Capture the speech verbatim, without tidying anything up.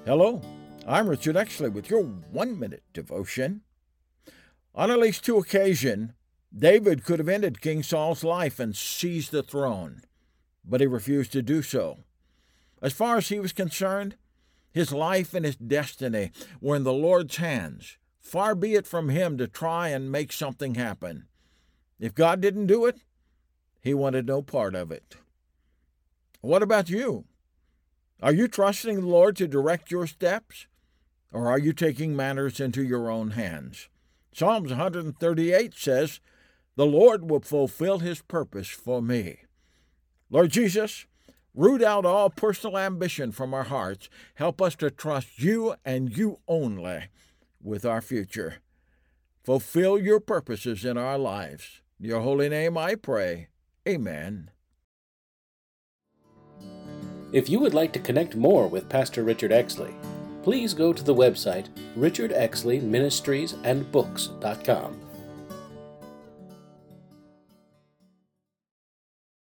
Hello, I'm Richard Exley with your one-minute devotion. On at least two occasions, David could have ended King Saul's life and seized the throne, but he refused to do so. As far as he was concerned, his life and his destiny were in the Lord's hands. Far be it from him to try and make something happen. If God didn't do it, he wanted no part of it. What about you? Are you trusting the Lord to direct your steps, or are you taking matters into your own hands? Psalms one thirty-eight says, "The Lord will fulfill his purpose for me." Lord Jesus, root out all personal ambition from our hearts. Help us to trust you and you only with our future. Fulfill your purposes in our lives. In your holy name I pray. Amen. If you would like to connect more with Pastor Richard Exley, please go to the website richard exley ministries and books dot com.